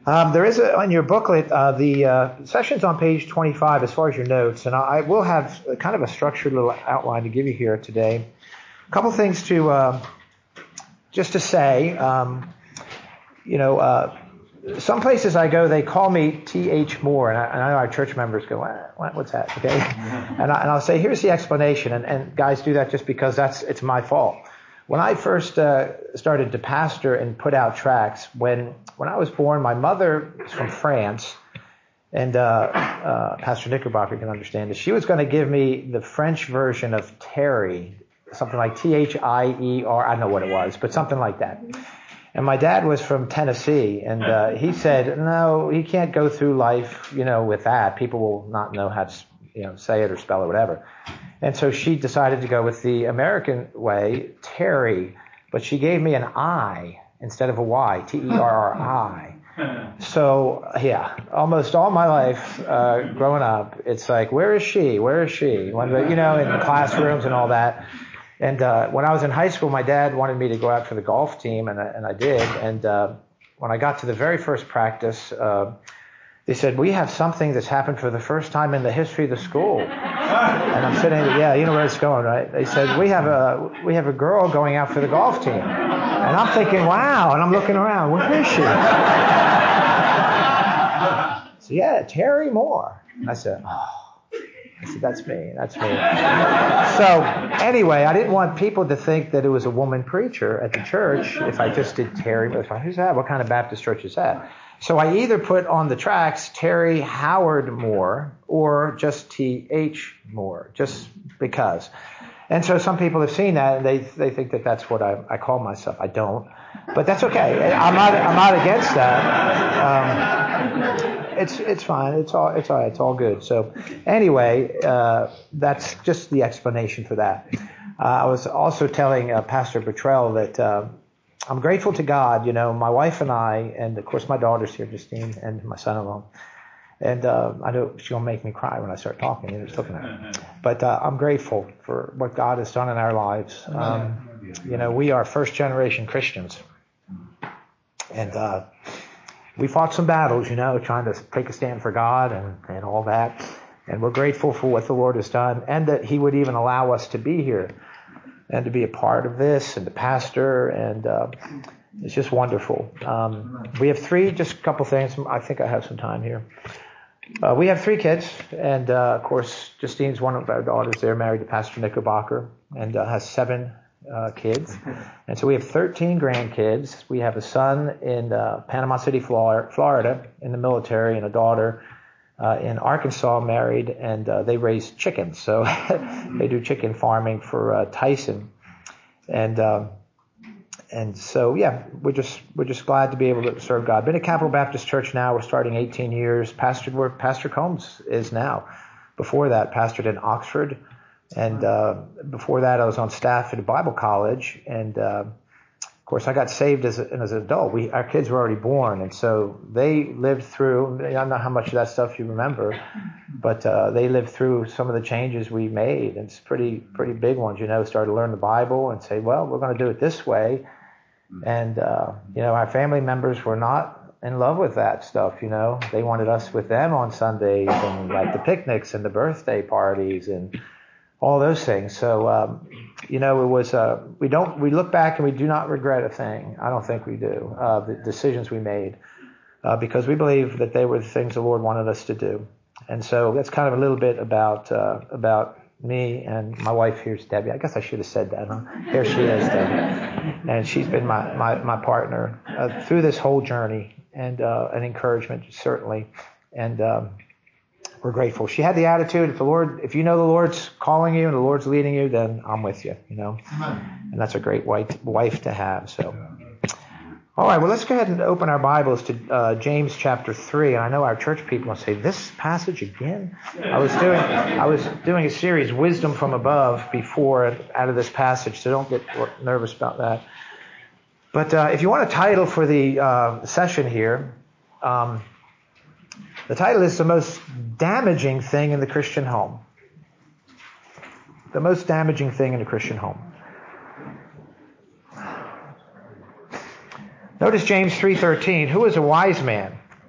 There is on your booklet, the session's on page 25 as far as your notes, and I will have kind of a structured little outline to give you here today. A couple things to just to say. Some places I go, they call me T.H. Moore, and I know our church members go, what's that? Okay, and I'll say, here's the explanation, and guys do that just because it's my fault. When I first started to pastor and put out tracts, when I was born, my mother is from France, and Pastor Knickerbocker can understand this. She was going to give me the French version of Terry, something like T-H-I-E-R, I don't know what it was, but something like that. And my dad was from Tennessee, and he said, no, he can't go through life, with that. People will not know how to, say it or spell it, whatever. And so she decided to go with the American way, Terry, but she gave me an I instead of a Y, T-E-R-R-I. So, yeah, almost all my life growing up, it's like, where is she? Where is she? In the classrooms and all that. And when I was in high school, my dad wanted me to go out for the golf team, and I did. And when I got to the very first practice, they said, we have something that's happened for the first time in the history of the school. And I'm sitting there, yeah, you know where it's going, right? They said, we have a girl going out for the golf team. And I'm thinking, wow, and I'm looking around, where is she? So, yeah, Terry Moore. And I said, that's me. So anyway, I didn't want people to think that it was a woman preacher at the church if I just did Terry. Who's that? What kind of Baptist church is that? So I either put on the tracts Terry Howard Moore or just T.H. Moore, just because. And so some people have seen that, and they think that that's what I call myself. I don't, but that's okay. I'm not against that. It's fine. It's all right. It's all good. So anyway, that's just the explanation for that. I was also telling Pastor Bertrell that I'm grateful to God. My wife and I, and of course my daughter's here, Justine, and my son-in-law. And I know she'll make me cry when I start talking. Just looking at her. But I'm grateful for what God has done in our lives. We are first-generation Christians, and we fought some battles, trying to take a stand for God and all that. And we're grateful for what the Lord has done, and that He would even allow us to be here and to be a part of this and to pastor. And it's just wonderful. We have just a couple things. I think I have some time here. We have 3 kids, and of course, Justine's one of our daughters there, married to Pastor Knickerbocker, and has 7 kids. And so we have 13 grandkids. We have a son in Panama City, Florida, in the military, and a daughter in Arkansas, married, and they raise chickens. So they do chicken farming for Tyson. And so, yeah, we're just glad to be able to serve God. Been at Capital Baptist Church now. We're starting 18 years. Pastored where Pastor Combs is now. Before that, pastored in Oxford. And before that, I was on staff at a Bible college. And, of course, I got saved as an adult. Our kids were already born. And so they lived through, I don't know how much of that stuff you remember, but they lived through some of the changes we made. And it's pretty big ones, started to learn the Bible and say, well, we're going to do it this way. And, our family members were not in love with that stuff, They wanted us with them on Sundays and like the picnics and the birthday parties and all those things. So, it was, we look back and we do not regret a thing. I don't think we do, the decisions we made, because we believe that they were the things the Lord wanted us to do. And so that's kind of a little bit about me, and my wife here's Debbie. I guess I should have said that, huh? Here she is, Debbie. And she's been my partner through this whole journey, and an encouragement, certainly. And we're grateful. She had the attitude, if you know the Lord's calling you and the Lord's leading you, then I'm with you, And that's a great wife to have. So, all right, well, let's go ahead and open our Bibles to James chapter 3. And I know our church people will say, this passage again? I was doing a series, Wisdom from Above, before out of this passage, so don't get nervous about that. But if you want a title for the session here, the title is The Most Damaging Thing in the Christian Home. The most damaging thing in the Christian home. Notice James 3:13. Who is a wise man?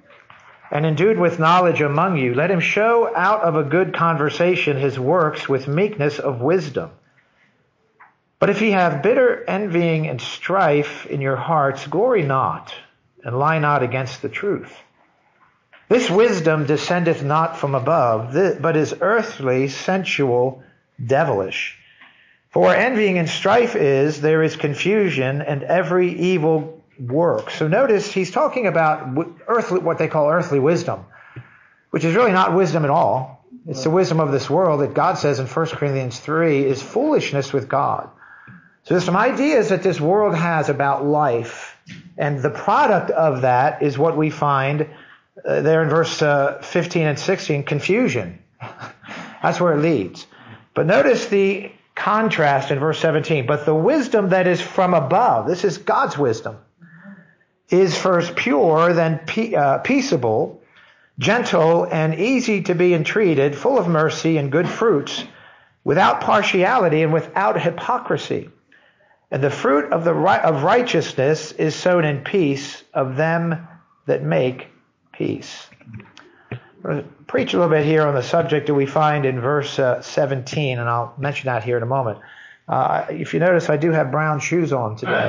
and endued with knowledge among you, let him show out of a good conversation his works with meekness of wisdom. But if ye have bitter envying and strife in your hearts, glory not, and lie not against the truth. This wisdom descendeth not from above, but is earthly, sensual, devilish. For where envying and strife is, there is confusion and every evil work. So notice he's talking about earthly, what they call earthly wisdom, which is really not wisdom at all. It's the wisdom of this world that God says in 1 Corinthians 3 is foolishness with God. So there's some ideas that this world has about life, and the product of that is what we find there in verse 15 and 16, confusion. That's where it leads. But notice the contrast in verse 17. But the wisdom that is from above, this is God's wisdom, is first pure, then peaceable, gentle, and easy to be entreated, full of mercy and good fruits, without partiality and without hypocrisy. And the fruit of righteousness is sown in peace of them that make peace. We'll preach a little bit here on the subject that we find in verse 17, and I'll mention that here in a moment. If you notice, I do have brown shoes on today.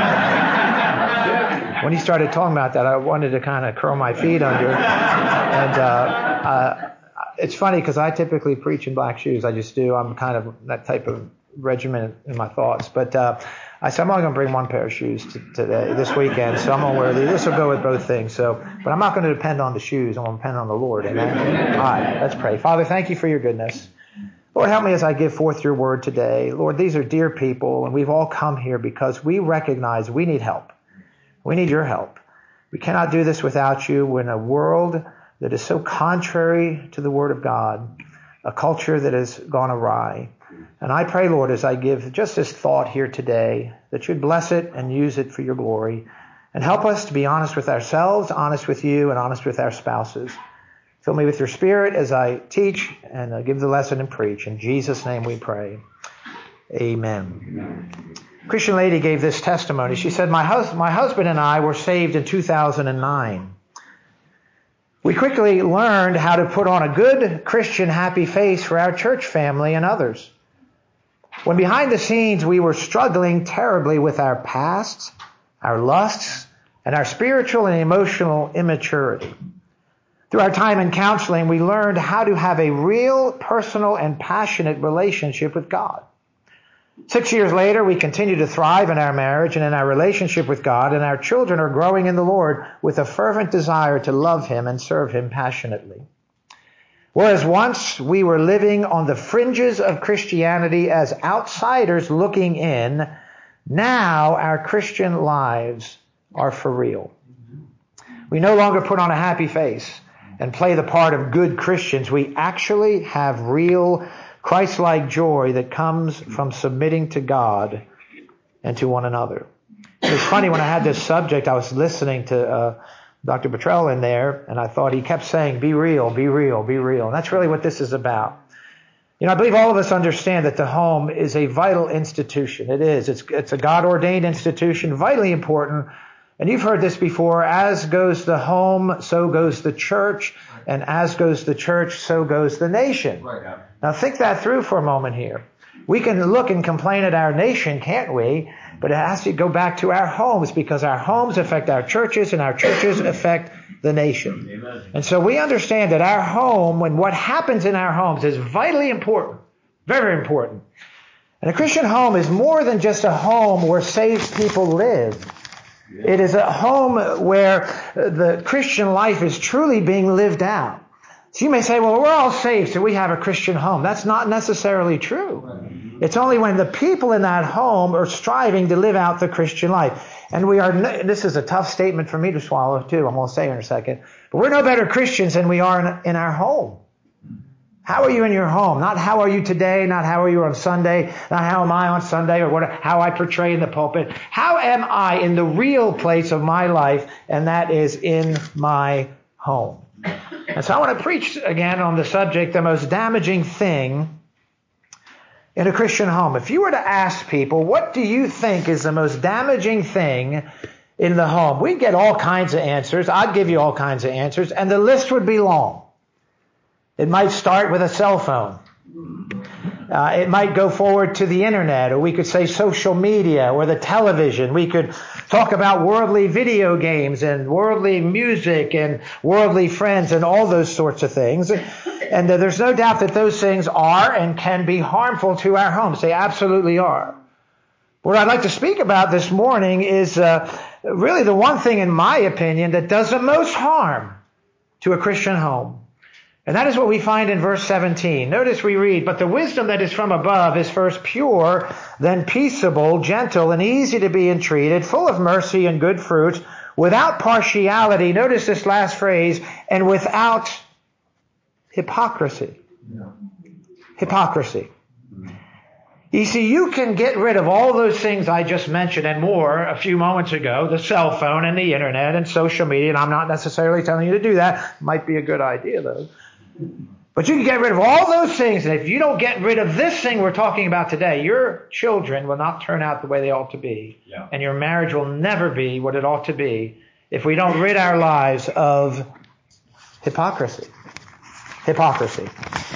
So when he started talking about that, I wanted to kind of curl my feet under. And it's funny because I typically preach in black shoes. I just do. I'm kind of that type of regimen in my thoughts. But I said, I'm only going to bring one pair of shoes today, this weekend, so I'm going to wear these. This will go with both things. But I'm not going to depend on the shoes. I'm going to depend on the Lord. Amen? All right, let's pray. Father, thank you for your goodness. Lord, help me as I give forth your word today. Lord, these are dear people, and we've all come here because we recognize we need help. We need your help. We cannot do this without you. We're in a world that is so contrary to the word of God, a culture that has gone awry. And I pray, Lord, as I give just this thought here today, that you'd bless it and use it for your glory, and help us to be honest with ourselves, honest with you, and honest with our spouses. Fill me with your spirit as I teach and give the lesson and preach. In Jesus' name we pray. Amen. A Christian lady gave this testimony. She said, my husband and I were saved in 2009. We quickly learned how to put on a good Christian happy face for our church family and others. When behind the scenes we were struggling terribly with our pasts, our lusts, and our spiritual and emotional immaturity. Through our time in counseling, we learned how to have a real, personal, and passionate relationship with God. 6 years later, we continue to thrive in our marriage and in our relationship with God, and our children are growing in the Lord with a fervent desire to love Him and serve Him passionately. Whereas once we were living on the fringes of Christianity as outsiders looking in, now our Christian lives are for real. We no longer put on a happy face and play the part of good Christians. We actually have real Christ-like joy that comes from submitting to God and to one another. It's funny, when I had this subject, I was listening to Dr. Bottrell in there, and I thought he kept saying, be real, be real, be real. And that's really what this is about. You know, I believe all of us understand that the home is a vital institution. It is. It's a God-ordained institution, vitally important. And you've heard this before, as goes the home, so goes the church, and as goes the church, so goes the nation. Right. Now think that through for a moment here. We can look and complain at our nation, can't we? But it has to go back to our homes, because our homes affect our churches and our churches affect the nation. Amen. And so we understand that our home, when what happens in our homes, is vitally important, very important. And a Christian home is more than just a home where saved people live. It is a home where the Christian life is truly being lived out. So you may say, well, we're all saved, so we have a Christian home. That's not necessarily true. It's only when the people in that home are striving to live out the Christian life. And this is a tough statement for me to swallow too, I'm going to say in a second. But we're no better Christians than we are in our home. How are you in your home? Not how are you today, not how are you on Sunday, not how am I on Sunday, or how I portray in the pulpit. How am I in the real place of my life, and that is in my home. And so I want to preach again on the subject, the most damaging thing in a Christian home. If you were to ask people, what do you think is the most damaging thing in the home? We'd get all kinds of answers. I'd give you all kinds of answers, and the list would be long. It might start with a cell phone. It might go forward to the internet, or we could say social media or the television. We could talk about worldly video games and worldly music and worldly friends and all those sorts of things. And there's no doubt that those things are and can be harmful to our homes. They absolutely are. What I'd like to speak about this morning is really the one thing, in my opinion, that does the most harm to a Christian home. And that is what we find in verse 17. Notice we read, "But the wisdom that is from above is first pure, then peaceable, gentle, and easy to be entreated, full of mercy and good fruit, without partiality." Notice this last phrase, "and without hypocrisy." Yeah. Hypocrisy. You see, you can get rid of all those things I just mentioned and more a few moments ago, the cell phone and the internet and social media, and I'm not necessarily telling you to do that. Might be a good idea, though. But you can get rid of all those things, and if you don't get rid of this thing we're talking about today, your children will not turn out the way they ought to be. Yeah. And your marriage will never be what it ought to be if we don't rid our lives of hypocrisy. Hypocrisy.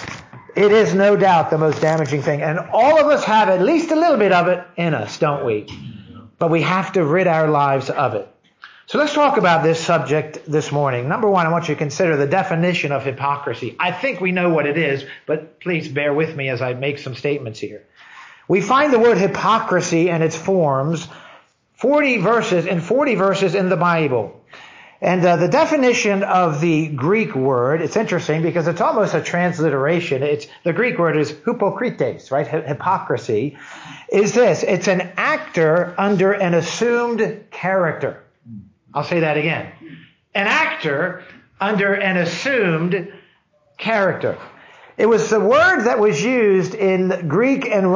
It is no doubt the most damaging thing. And all of us have at least a little bit of it in us, don't we? But we have to rid our lives of it. So let's talk about this subject this morning. Number one, I want you to consider the definition of hypocrisy. I think we know what it is, but please bear with me as I make some statements here. We find the word hypocrisy and its forms 40 verses in the Bible. And the definition of the Greek word, it's interesting because it's almost a transliteration. The Greek word is hypokrites, right? Hypocrisy is this. It's an actor under an assumed character. I'll say that again. An actor under an assumed character. It was the word that was used in the Greek and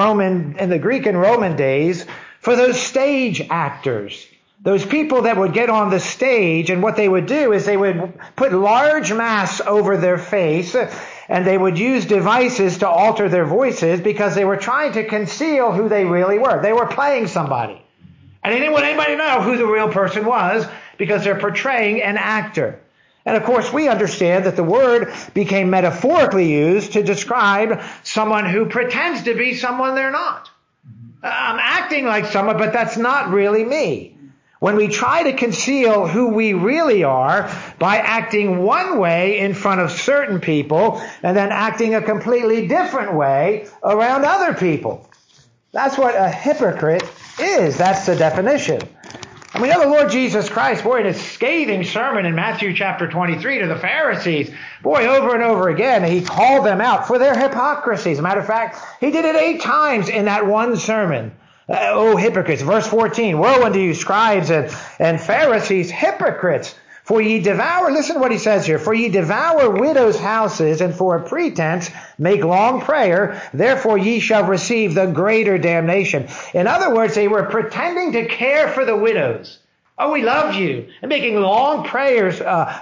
Roman days for those stage actors. Those people that would get on the stage, and what they would do is they would put large masks over their face, and they would use devices to alter their voices because they were trying to conceal who they really were. They were playing somebody. And they didn't want anybody to know who the real person was because they're portraying an actor. And of course, we understand that the word became metaphorically used to describe someone who pretends to be someone they're not. I'm acting like someone, but that's not really me. When we try to conceal who we really are by acting one way in front of certain people and then acting a completely different way around other people. That's what a hypocrite is. That's the definition. And we know the Lord Jesus Christ, in his scathing sermon in Matthew chapter 23 to the Pharisees, over and over again, he called them out for their hypocrisy. As a matter of fact, he did it 8 times in that one sermon. O hypocrites. Verse 14, "Woe unto you, scribes and Pharisees, hypocrites! For ye devour," listen to what he says here, "for ye devour widows' houses, and for a pretense make long prayer. Therefore ye shall receive the greater damnation." In other words, they were pretending to care for the widows. "Oh, we love you," and making long prayers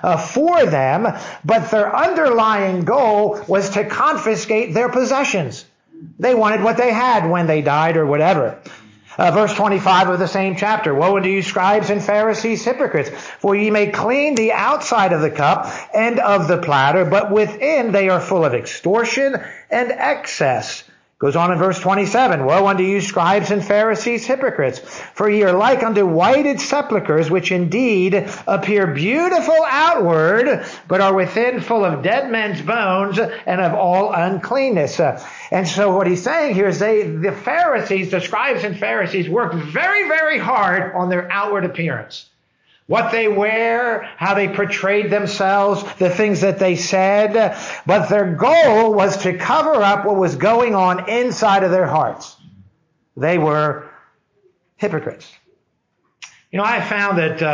for them, but their underlying goal was to confiscate their possessions. They wanted what they had when they died or whatever. Verse 25 of the same chapter, "Woe unto you, scribes and Pharisees, hypocrites! For ye may clean the outside of the cup and of the platter, but within they are full of extortion and excess." Goes on in verse 27, "Woe unto you, scribes and Pharisees, hypocrites! For ye are like unto whited sepulchres, which indeed appear beautiful outward, but are within full of dead men's bones and of all uncleanness." And so what he's saying here is the Pharisees, the scribes and Pharisees, worked very, very hard on their outward appearance. What they wear, how they portrayed themselves, the things that they said. But their goal was to cover up what was going on inside of their hearts. They were hypocrites. I found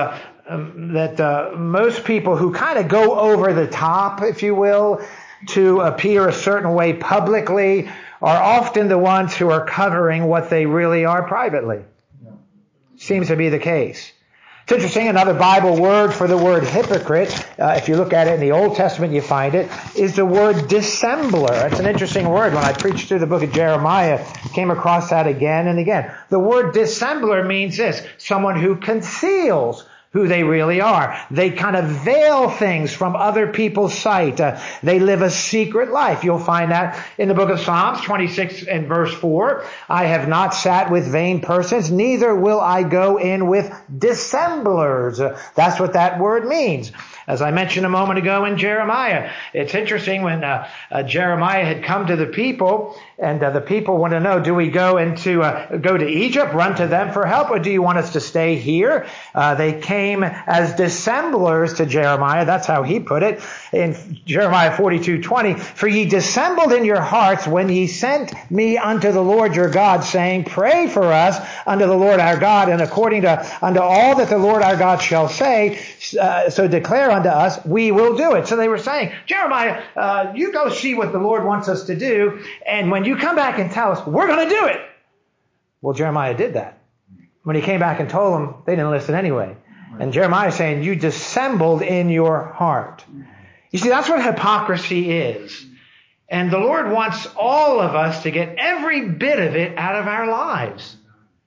that most people who kind of go over the top, if you will, to appear a certain way publicly are often the ones who are covering what they really are privately. Seems to be the case. It's interesting, another Bible word for the word hypocrite, if you look at it in the Old Testament, you find it, is the word dissembler. It's an interesting word. When I preached through the book of Jeremiah, came across that again and again. The word dissembler means this: someone who conceals who they really are. They kind of veil things from other people's sight. They live a secret life. You'll find that in the book of Psalms 26 and verse 4. I have not sat with vain persons, neither will I go in with dissemblers. That's what that word means. As I mentioned a moment ago in Jeremiah, it's interesting when Jeremiah had come to the people, and the people want to know, do we go to Egypt, run to them for help, or do you want us to stay here? They came as dissemblers to Jeremiah. That's how he put it in Jeremiah 42:20. For ye dissembled in your hearts when ye sent me unto the Lord your God, saying, pray for us unto the Lord our God, and according to unto all that the Lord our God shall say, so declare unto us, we will do it. So they were saying, Jeremiah, you go see what the Lord wants us to do, and when you come back and tell us, we're going to do it. Well, Jeremiah did that. When he came back and told them, they didn't listen anyway. And Jeremiah is saying, you dissembled in your heart. You see, that's what hypocrisy is. And the Lord wants all of us to get every bit of it out of our lives.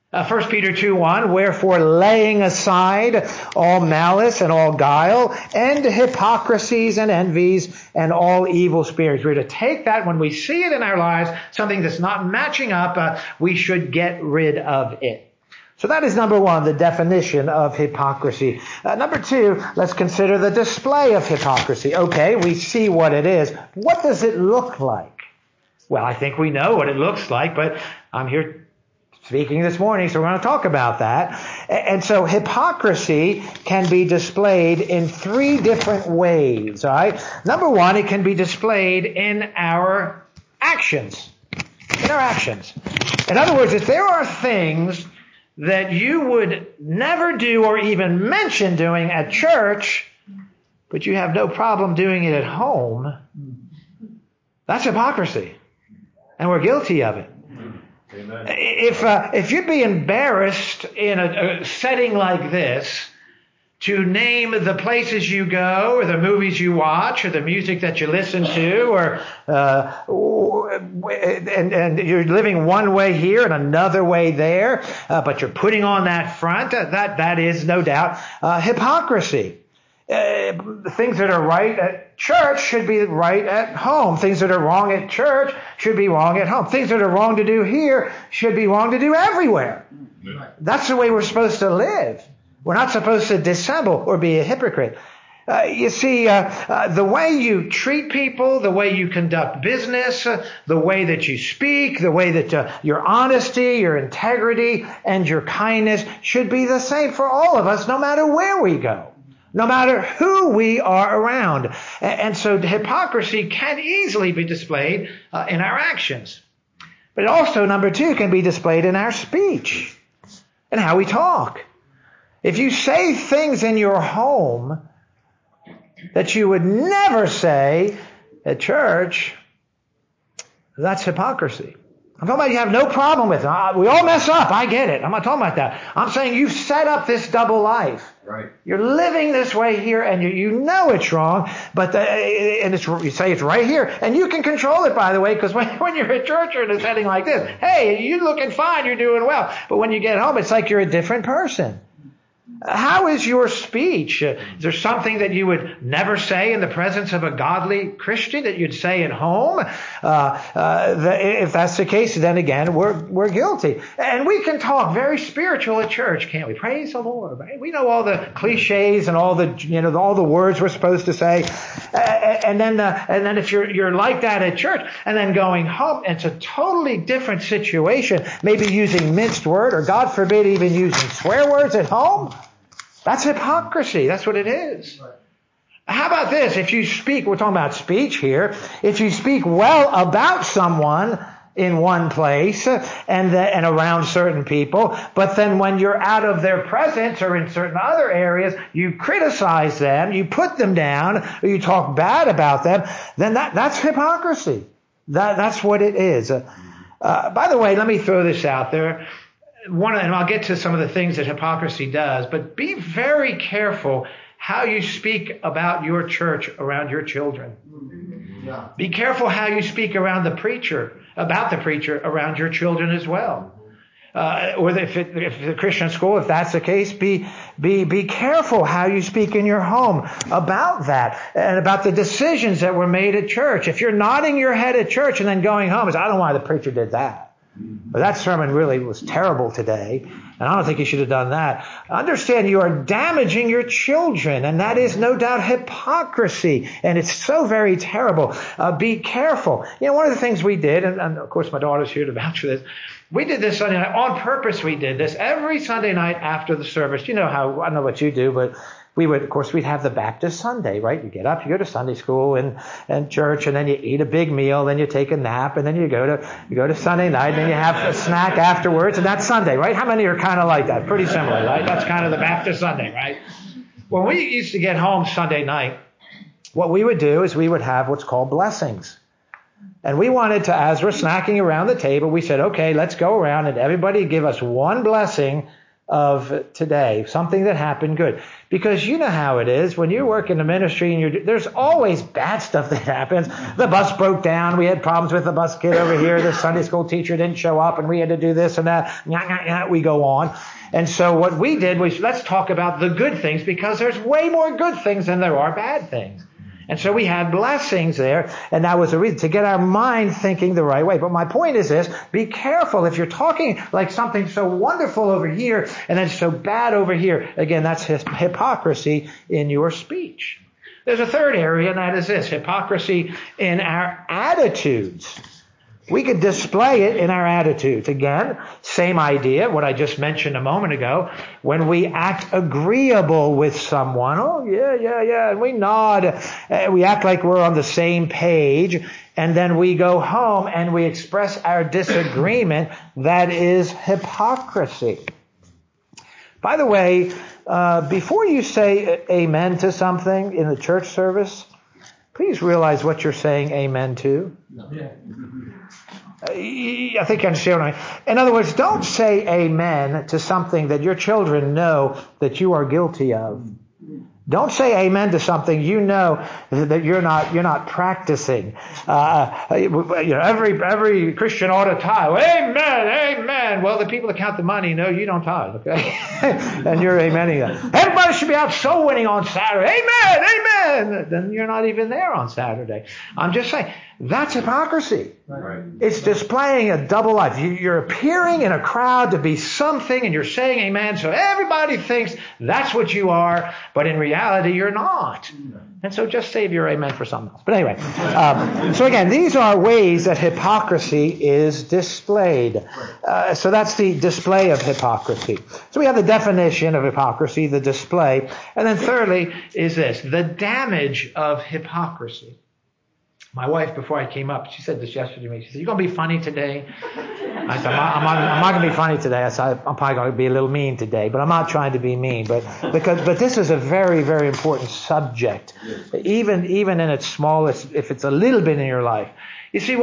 1 Peter 2:1, wherefore laying aside all malice and all guile and hypocrisies and envies and all evil spirits. We're to take that when we see it in our lives, something that's not matching up, we should get rid of it. So that is number one, the definition of hypocrisy. Number two, let's consider the display of hypocrisy. Okay, we see what it is. What does it look like? Well, I think we know what it looks like, but I'm here speaking this morning, so we're going to talk about that. And so hypocrisy can be displayed in three different ways, all right? Number one, it can be displayed in our actions. In our actions. In other words, if there are things that you would never do or even mention doing at church, but you have no problem doing it at home, that's hypocrisy. And we're guilty of it. Amen. If you'd be embarrassed in a setting like this to name the places you go or the movies you watch or the music that you listen to, and you're living one way here and another way there, but you're putting on that front, that is no doubt hypocrisy. Things that are right at church should be right at home. Things that are wrong at church should be wrong at home. Things that are wrong to do here should be wrong to do everywhere. That's the way we're supposed to live. We're not supposed to dissemble or be a hypocrite. You see, the way you treat people, the way you conduct business, the way that you speak, the way that your honesty, your integrity, and your kindness should be the same for all of us, no matter where we go. No matter who we are around. And so hypocrisy can easily be displayed in our actions. But it also, number two, can be displayed in our speech and how we talk. If you say things in your home that you would never say at church, that's hypocrisy. I'm talking about you have no problem with it. We all mess up. I get it. I'm not talking about that. I'm saying you've set up this double life. Right. You're living this way here, and you know it's wrong, but you say it's right here, and you can control it, by the way, because when you're at church or in a setting like this, hey, you're looking fine, you're doing well. But when you get home, it's like you're a different person. How is your speech? Is there something that you would never say in the presence of a godly Christian that you'd say at home? If that's the case, then again, we're guilty. And we can talk very spiritual at church, can't we? Praise the Lord. Right? We know all the cliches and all the words we're supposed to say. And then if you're like that at church, and then going home, it's a totally different situation. Maybe using minced word, or God forbid, even using swear words at home. That's hypocrisy. That's what it is. How about this? If you speak, we're talking about speech here. If you speak well about someone in one place and around certain people, but then when you're out of their presence or in certain other areas, you criticize them, you put them down, or you talk bad about them, then that's hypocrisy. That's what it is. By the way, let me throw this out there. and I'll get to some of the things that hypocrisy does, but be very careful how you speak about your church around your children. Yeah. Be careful how you speak about the preacher around your children as well. Or if the Christian school, if that's the case, be careful how you speak in your home about that and about the decisions that were made at church. If you're nodding your head at church and then going home, I don't know why the preacher did that. But that sermon really was terrible today, and I don't think you should have done that. Understand, you are damaging your children, and that is no doubt hypocrisy, and it's so very terrible. Be careful. One of the things we did, and of course my daughter's here to vouch for this, we did this Sunday night. On purpose we did this. Every Sunday night after the service, I don't know what you do, but we'd have the Baptist Sunday, right? You get up, you go to Sunday school and church, and then you eat a big meal, then you take a nap, and then you go to Sunday night, and then you have a snack afterwards, and that's Sunday, right? How many are kind of like that? Pretty similar, right? That's kind of the Baptist Sunday, right? When we used to get home Sunday night, what we would do is we would have what's called blessings. And we wanted to, as we're snacking around the table, we said, okay, let's go around and everybody give us one blessing of today, something that happened good. Because you know how it is when you work in the ministry and there's always bad stuff that happens. The bus broke down. We had problems with the bus kid over here. The Sunday school teacher didn't show up and we had to do this and that. We go on. And so what we did was let's talk about the good things because there's way more good things than there are bad things. And so we had blessings there, and that was a reason to get our mind thinking the right way. But my point is this, be careful if you're talking like something so wonderful over here and then so bad over here. Again, that's hypocrisy in your speech. There's a third area, and that is this, hypocrisy in our attitudes. We could display it in our attitudes. Again, same idea, what I just mentioned a moment ago. When we act agreeable with someone, oh, yeah, and we nod, we act like we're on the same page, and then we go home and we express our disagreement. That is hypocrisy. By the way, before you say amen to something in the church service, please realize what you're saying amen to. Yeah. I think you understand what I mean. In other words, don't say amen to something that your children know that you are guilty of. Don't say amen to something you know that you're not practicing. Every Christian ought to tithe. Amen. Well, the people that count the money know you don't tithe, okay? And you're amening that. Everybody should be out soul winning on Saturday. Amen. Then you're not even there on Saturday. I'm just saying, that's hypocrisy. Right. It's displaying a double life. You're appearing in a crowd to be something and you're saying amen, so everybody thinks that's what you are, but in reality you're not. And so just save your amen for something else. But anyway, so again, these are ways that hypocrisy is displayed. So that's the display of hypocrisy. So we have the definition of hypocrisy, the display. And then thirdly is this, the damage of hypocrisy. My wife, before I came up, she said this yesterday to me. She said, "You going to be funny today?" I said, I'm not going to be funny today. I said, I'm probably going to be a little mean today, but I'm not trying to be mean. But this is a very, very important subject, even in its smallest, if it's a little bit in your life. You see,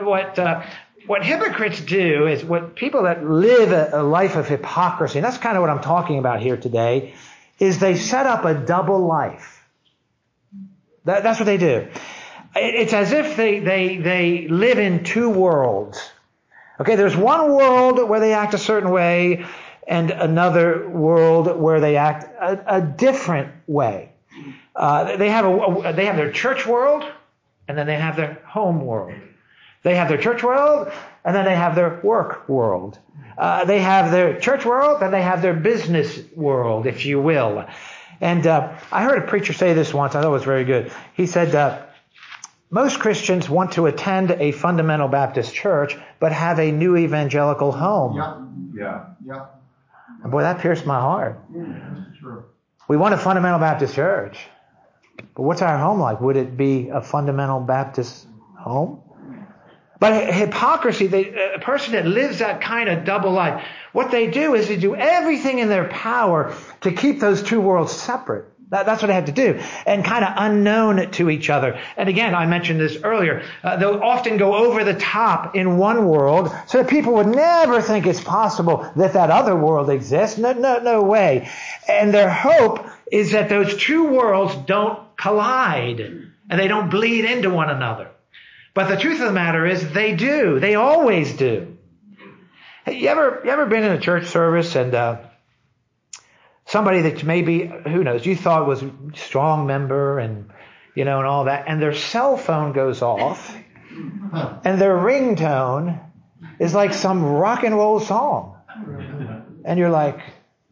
what hypocrites do is what people that live a life of hypocrisy, and that's kind of what I'm talking about here today, is they set up a double life. That's what they do. It's as if they live in two worlds. Okay, there's one world where they act a certain way and another world where they act a different way. They have their church world and then they have their home world. They have their church world and then they have their work world. They have their church world and they have their business world, if you will. And I heard a preacher say this once. I thought it was very good. He said, most Christians want to attend a fundamental Baptist church, but have a new evangelical home. Yeah. And boy, that pierced my heart. Yeah, that's true. We want a fundamental Baptist church, but what's our home like? Would it be a fundamental Baptist home? But hypocrisy, a person that lives that kind of double life, what they do is they do everything in their power to keep those two worlds separate. That's what they had to do. And kind of unknown to each other. And again, I mentioned this earlier. They'll often go over the top in one world so that people would never think it's possible that other world exists. No way. And their hope is that those two worlds don't collide and they don't bleed into one another. But the truth of the matter is they do. They always do. Hey, you ever been in a church service and somebody that maybe, who knows, you thought was a strong member and, and all that, and their cell phone goes off and their ringtone is like some rock and roll song. And you're like,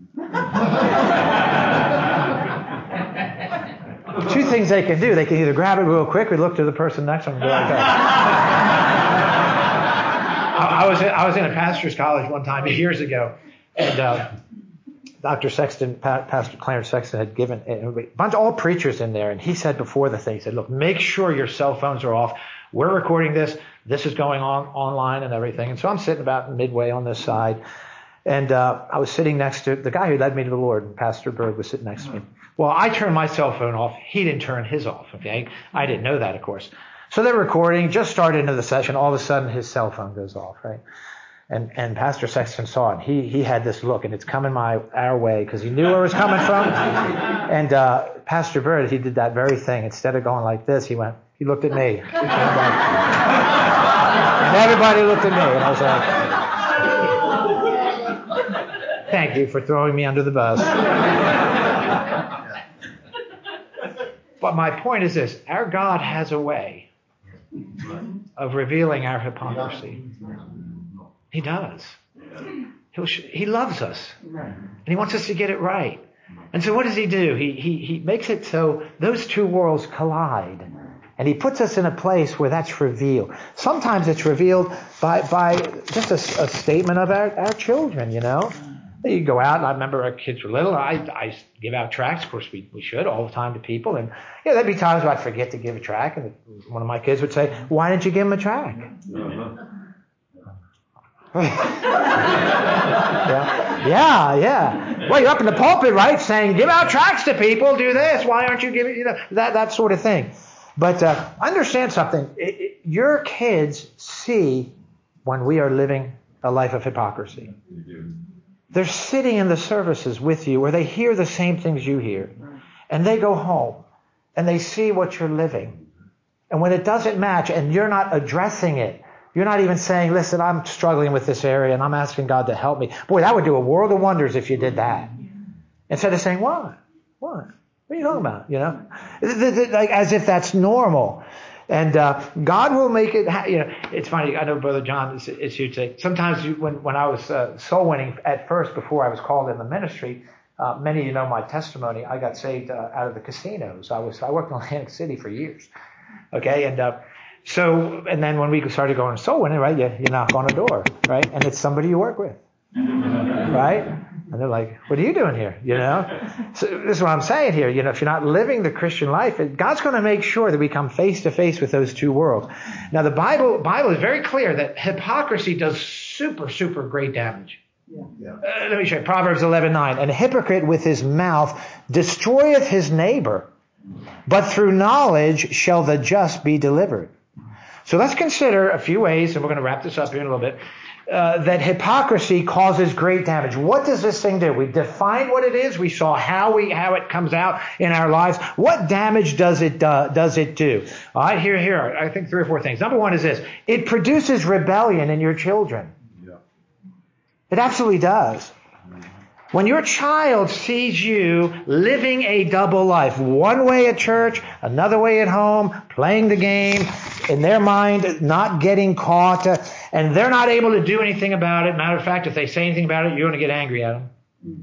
two things they can do. They can either grab it real quick or look to the person next to them and go like that. I was in a pastor's college one time years ago, and Dr. Sexton, Pastor Clarence Sexton, had given a bunch of all preachers in there, and he said before the thing, he said, look, make sure your cell phones are off. We're recording this. This is going on online and everything. And so I'm sitting about midway on this side, and I was sitting next to the guy who led me to the Lord, and Pastor Berg was sitting next to me. Well, I turned my cell phone off. He didn't turn his off, okay? I didn't know that, of course. So they're recording, just started into the session. All of a sudden, his cell phone goes off, right? And Pastor Sexton saw it. He had this look, and it's coming our way because he knew where it was coming from. And Pastor Bird, he did that very thing. Instead of going like this, he looked at me. And everybody looked at me. And I was like, thank you for throwing me under the bus. But my point is this. Our God has a way of revealing our hypocrisy. He does. He loves us. And he wants us to get it right. And so what does he do? He makes it so those two worlds collide. And he puts us in a place where that's revealed. Sometimes it's revealed by just a statement of our children, You go out, and I remember our kids were little. I give out tracts. Of course, we should all the time to people. And there'd be times where I'd forget to give a tract. And one of my kids would say, why didn't you give him a tract? Yeah. Well, you're up in the pulpit, right? Saying, give out tracts to people, do this. Why aren't you giving, that sort of thing. But understand something. Your kids see when we are living a life of hypocrisy. They're sitting in the services with you where they hear the same things you hear. And they go home and they see what you're living. And when it doesn't match and you're not addressing it, you're not even saying, listen, I'm struggling with this area and I'm asking God to help me. Boy, that would do a world of wonders if you did that. Instead of saying, what? What are you talking about? Like as if that's normal. And God will make it, it's funny, I know Brother John is here today. Sometimes when I was soul winning at first, before I was called in the ministry, many of you know my testimony, I got saved out of the casinos. I worked in Atlantic City for years. Okay, and then when we started going soul winning, right, you knock on a door, right, and it's somebody you work with, right? And they're like, what are you doing here? So this is what I'm saying here. If you're not living the Christian life, God's going to make sure that we come face to face with those two worlds. Now, the Bible is very clear that hypocrisy does super, super great damage. Let me show you. Proverbs 11:9. And a hypocrite with his mouth destroyeth his neighbor, but through knowledge shall the just be delivered. So let's consider a few ways, and we're going to wrap this up here in a little bit, that hypocrisy causes great damage. What does this thing do? We defined what it is. We saw how it comes out in our lives. What damage does it do? All right, here are, I think, 3 or 4 things. Number one is this. It produces rebellion in your children. Yeah. It absolutely does. When your child sees you living a double life, one way at church, another way at home, playing the game, in their mind not getting caught, and they're not able to do anything about it. Matter of fact, if they say anything about it, you're going to get angry at them.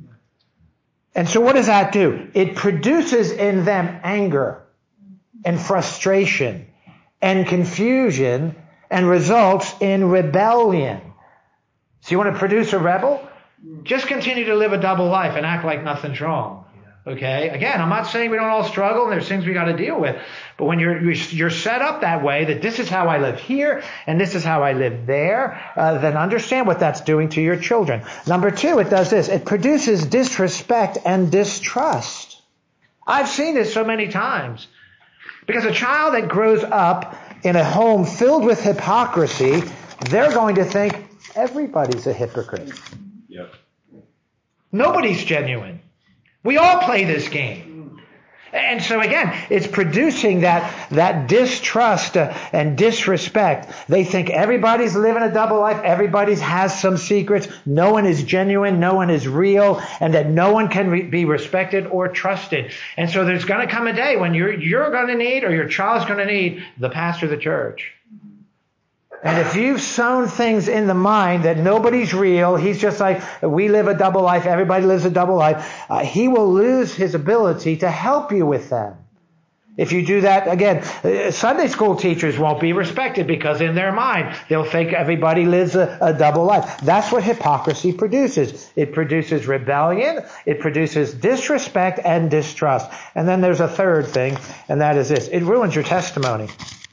And so what does that do? It produces in them anger and frustration and confusion and results in rebellion. So you want to produce a rebel? Just continue to live a double life and act like nothing's wrong. Okay? Again, I'm not saying we don't all struggle and there's things we got to deal with. But when you're set up that way, that this is how I live here and this is how I live there, then understand what that's doing to your children. Number 2, it does this. It produces disrespect and distrust. I've seen this so many times. Because a child that grows up in a home filled with hypocrisy, they're going to think everybody's a hypocrite. Yep. Nobody's genuine. We all play this game. And so again, it's producing that distrust and disrespect. They think everybody's living a double life. Everybody has some secrets. No one is genuine. No one is real. And that no one can be respected or trusted. And so there's going to come a day when you're going to need, or your child's going to need, the pastor of the church. And if you've sown things in the mind that nobody's real, he's just like, we live a double life, everybody lives a double life, he will lose his ability to help you with them. If you do that, again, Sunday school teachers won't be respected because in their mind, they'll think everybody lives a double life. That's what hypocrisy produces. It produces rebellion, it produces disrespect and distrust. And then there's a third thing, and that is this. It ruins your testimony.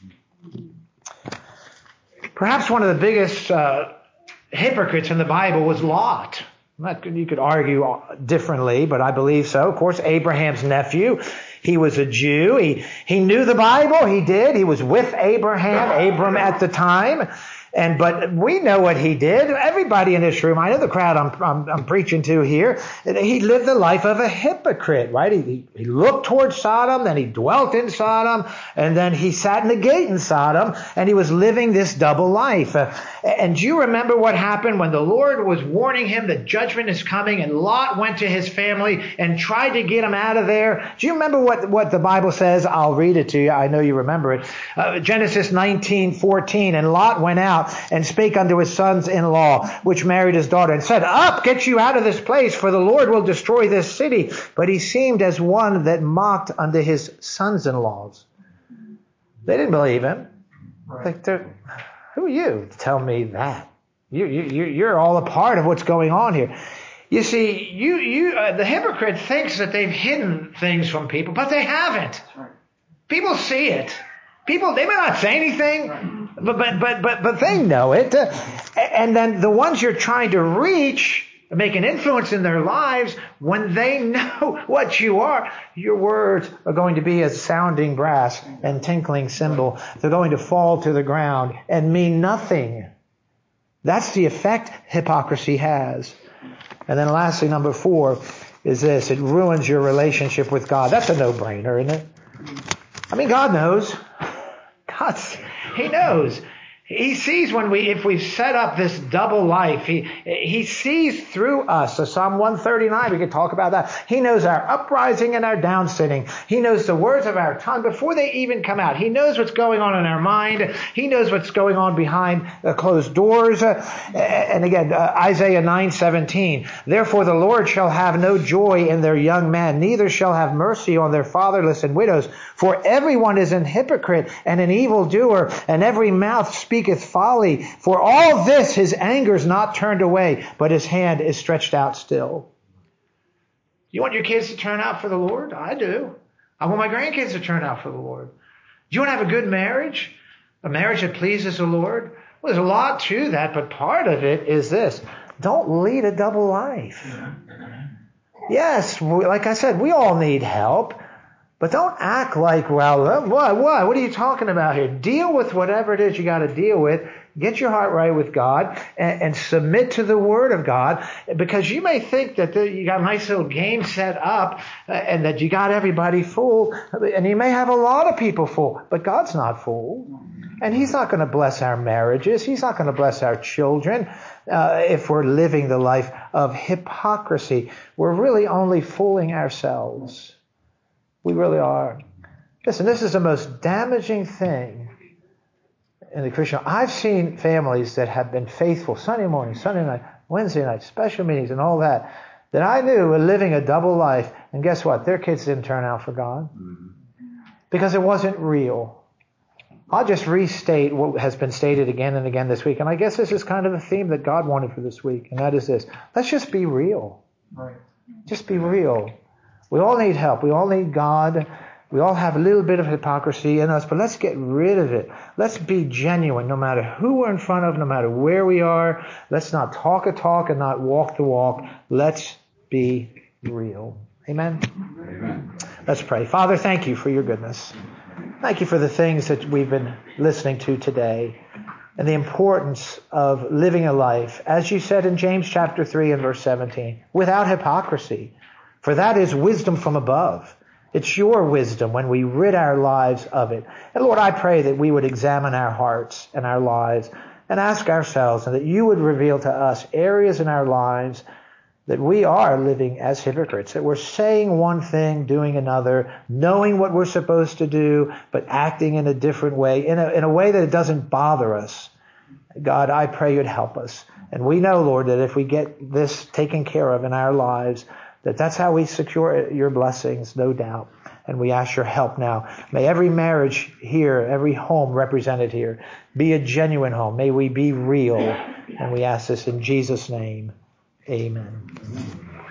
Perhaps one of the biggest hypocrites in the Bible was Lot. You could argue differently, but I believe so. Of course, Abraham's nephew. He was a Jew. He knew the Bible. He did. He was with Abram at the time. But we know what he did. Everybody in this room, I know the crowd I'm preaching to here, he lived the life of a hypocrite, right? He looked towards Sodom, then he dwelt in Sodom, and then he sat in the gate in Sodom, and he was living this double life. And do you remember what happened when the Lord was warning him that judgment is coming, and Lot went to his family and tried to get him out of there? Do you remember what the Bible says? I'll read it to you. I know you remember it. Genesis 19:14, and Lot went out and spake unto his sons-in-law, which married his daughter, and said, Up, get you out of this place, for the Lord will destroy this city. But he seemed as one that mocked unto his sons-in-laws. They didn't believe him. Like, who are you to tell me that? You're all a part of what's going on here. You see, the hypocrite thinks that they've hidden things from people, but they haven't. People see it. People, they may not say anything, but they know it. And then the ones you're trying to reach, make an influence in their lives, when they know what you are, your words are going to be as sounding brass and tinkling cymbal. They're going to fall to the ground and mean nothing. That's the effect hypocrisy has. And then lastly, number 4 is this. It ruins your relationship with God. That's a no-brainer, isn't it? I mean, God knows. He knows. He sees if we've set up this double life, he sees through us. So Psalm 139, we could talk about that. He knows our uprising and our downsitting. He knows the words of our tongue before they even come out. He knows what's going on in our mind. He knows what's going on behind closed doors. And again, Isaiah 9:17. Therefore the Lord shall have no joy in their young men, neither shall have mercy on their fatherless and widows. For everyone is an hypocrite and an evildoer, and every mouth speaketh folly. For all this his anger is not turned away, but his hand is stretched out still. You want your kids to turn out for the Lord? I do. I want my grandkids to turn out for the Lord. Do you want to have a good marriage? A marriage that pleases the Lord? Well, there's a lot to that, but part of it is this. Don't lead a double life. Yes, like I said, we all need help. But don't act like, well, what are you talking about here? Deal with whatever it is you got to deal with. Get your heart right with God and submit to the Word of God, because you may think that you got a nice little game set up and that you got everybody fooled, and you may have a lot of people fooled, but God's not fooled. And He's not going to bless our marriages. He's not going to bless our children if we're living the life of hypocrisy. We're really only fooling ourselves. We really are. Listen, this is the most damaging thing in the Christian. I've seen families that have been faithful Sunday morning, Sunday night, Wednesday night, special meetings and all that I knew were living a double life. And guess what? Their kids didn't turn out for God because it wasn't real. I'll just restate what has been stated again and again this week. And I guess this is kind of the theme that God wanted for this week. And that is this. Let's just be real. Right. Just be real. We all need help. We all need God. We all have a little bit of hypocrisy in us, but let's get rid of it. Let's be genuine no matter who we're in front of, no matter where we are. Let's not talk a talk and not walk the walk. Let's be real. Amen? Amen. Let's pray. Father, thank you for your goodness. Thank you for the things that we've been listening to today and the importance of living a life, as you said in James chapter 3 and verse 17, without hypocrisy. For that is wisdom from above. It's your wisdom when we rid our lives of it. And Lord, I pray that we would examine our hearts and our lives and ask ourselves, and that you would reveal to us areas in our lives that we are living as hypocrites, that we're saying one thing, doing another, knowing what we're supposed to do, but acting in a different way, in a way that it doesn't bother us. God, I pray you'd help us. And we know, Lord, that if we get this taken care of in our lives, that's how we secure your blessings, no doubt. And we ask your help now. May every marriage here, every home represented here, be a genuine home. May we be real. And we ask this in Jesus' name. Amen.